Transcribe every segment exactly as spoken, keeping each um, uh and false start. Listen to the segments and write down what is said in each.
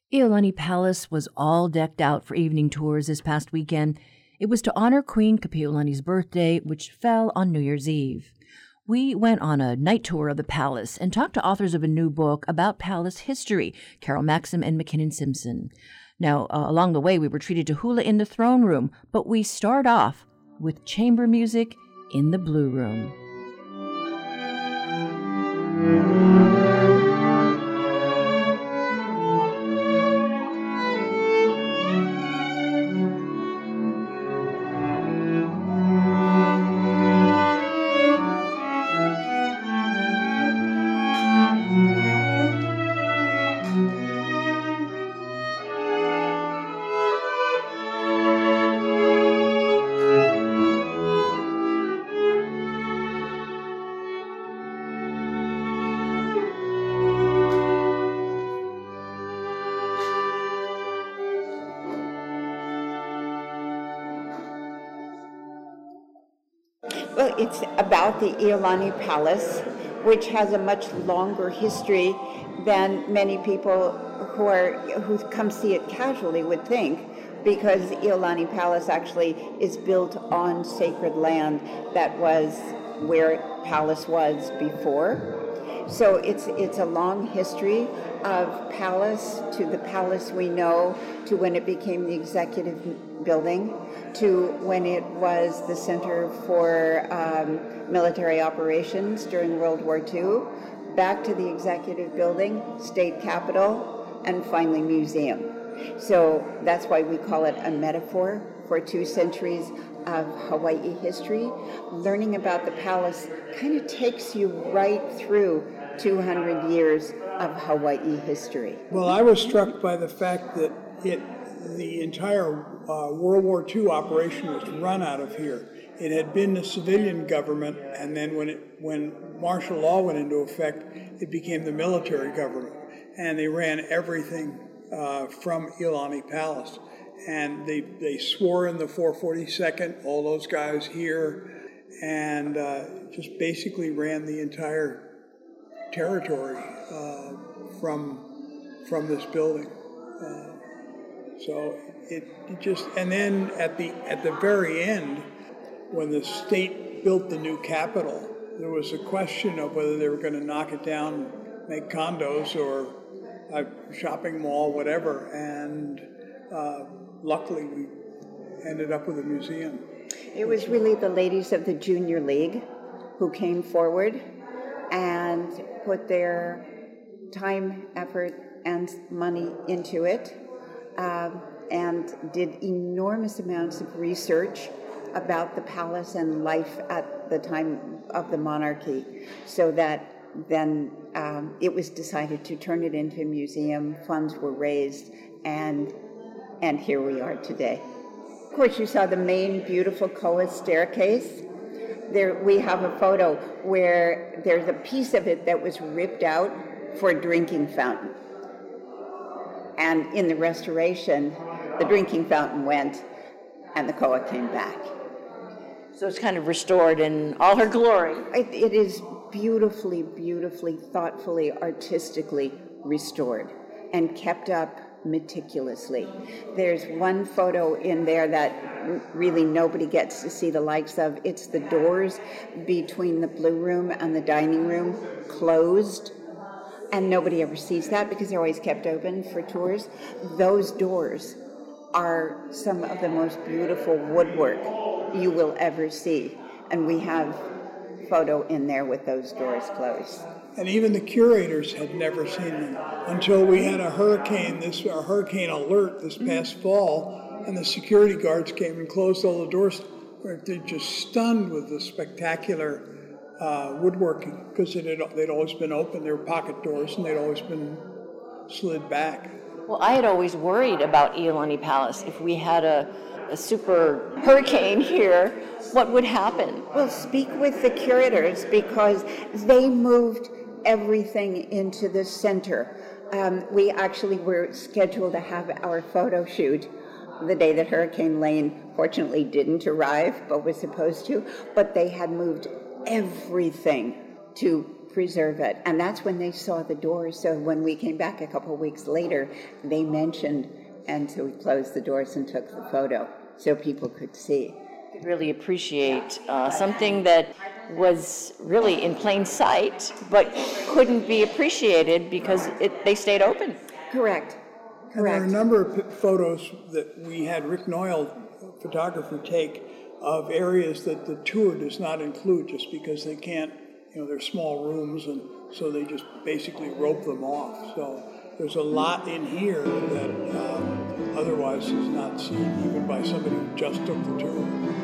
Iolani Palace was all decked out for evening tours this past weekend. It was to honor Queen Kapi'olani's birthday, which fell on New Year's Eve. We went on a night tour of the palace and talked to authors of a new book about palace history, Carol Maxim and McKinnon Simpson. Now, uh, along the way, we were treated to hula in the throne room, but we start off with chamber music in the Blue Room. Well, it's about the Iolani Palace, which has a much longer history than many people who are who come see it casually would think, because Iolani Palace actually is built on sacred land that was where palace was before. So it's it's a long history of palace to the palace we know, to when it became the executive building, to when it was the center for um, military operations during World War Two, back to the executive building, state capitol, and finally museum. So that's why we call it a metaphor for two centuries of Hawaii history. Learning about the palace kind of takes you right through two hundred years of Hawaii history. Well, I was struck by the fact that it, the entire uh, World War Two operation was run out of here. It had been the civilian government, and then when it, when martial law went into effect, it became the military government, and they ran everything uh, from Iolani Palace. And they, they swore in the four forty-second, all those guys here, and uh, just basically ran the entire territory uh, from from this building. Uh, so it, it just, and then at the at the very end, when the state built the new capitol, there was a question of whether they were going to knock it down, make condos or a shopping mall, whatever, and uh, luckily we ended up with a museum. It was really the ladies of the Junior League who came forward and put their time, effort, and money into it, um, and did enormous amounts of research about the palace and life at the time of the monarchy, so that then um, it was decided to turn it into a museum. Funds were raised, and and here we are today. Of course, you saw the main beautiful Koa staircase. There we have a photo where there's a piece of it that was ripped out for a drinking fountain. And in the restoration, the drinking fountain went and the Koa came back. So it's kind of restored in all her glory. It, it is beautifully, beautifully, thoughtfully, artistically restored and kept up meticulously. There's one photo in there that really nobody gets to see the likes of. It's the doors between the Blue Room and the dining room closed, and nobody ever sees that because they're always kept open for tours. Those doors are some of the most beautiful woodwork you will ever see, and we have photo in there with those doors closed. And even the curators had never seen them until we had a hurricane, this a hurricane alert this past fall, and the security guards came and closed all the doors. They're just stunned with the spectacular uh, woodworking, because it had, they'd always been open. They were pocket doors, and they'd always been slid back. Well, I had always worried about Iolani Palace. If we had a, a super hurricane here, what would happen? Well, speak with the curators, because they moved everything into the center. Um, we actually were scheduled to have our photo shoot the day that Hurricane Lane fortunately didn't arrive, but was supposed to. But they had moved everything to preserve it. And that's when they saw the doors. So when we came back a couple of weeks later, they mentioned, and so we closed the doors and took the photo so people could see. Could really appreciate uh, something that was really in plain sight, but couldn't be appreciated because it, they stayed open. Correct. Correct. And there are a number of p- photos that we had Rick Noyle, photographer, take of areas that the tour does not include just because they can't, you know, they're small rooms, and so they just basically rope them off. So there's a lot in here that um, otherwise is not seen even by somebody who just took the tour.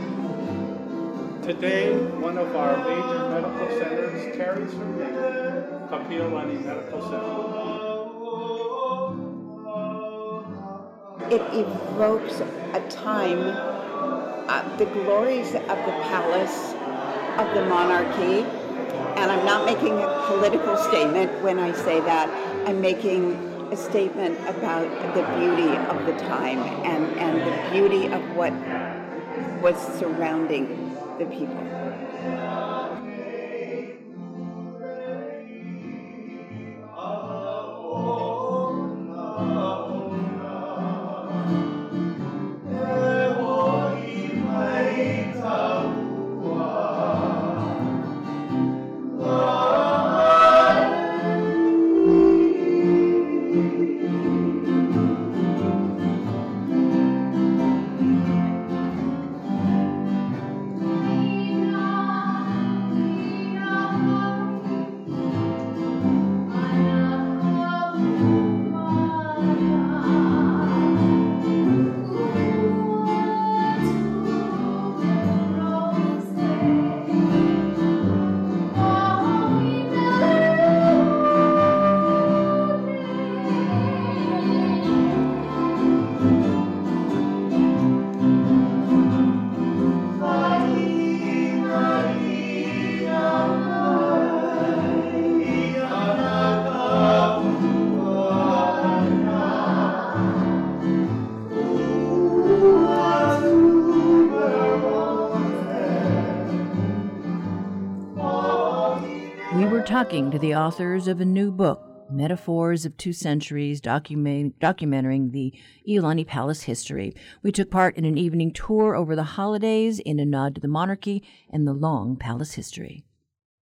Today, one of our major medical centers carries her name, Kapiolani Medical Center. It evokes a time, uh, the glories of the palace, of the monarchy, and I'm not making a political statement when I say that. I'm making a statement about the beauty of the time and, and the beauty of what was surrounding the people. We were talking to the authors of a new book, Metaphors of Two Centuries, document, documenting the Iolani Palace history. We took part in an evening tour over the holidays in a nod to the monarchy and the long palace history.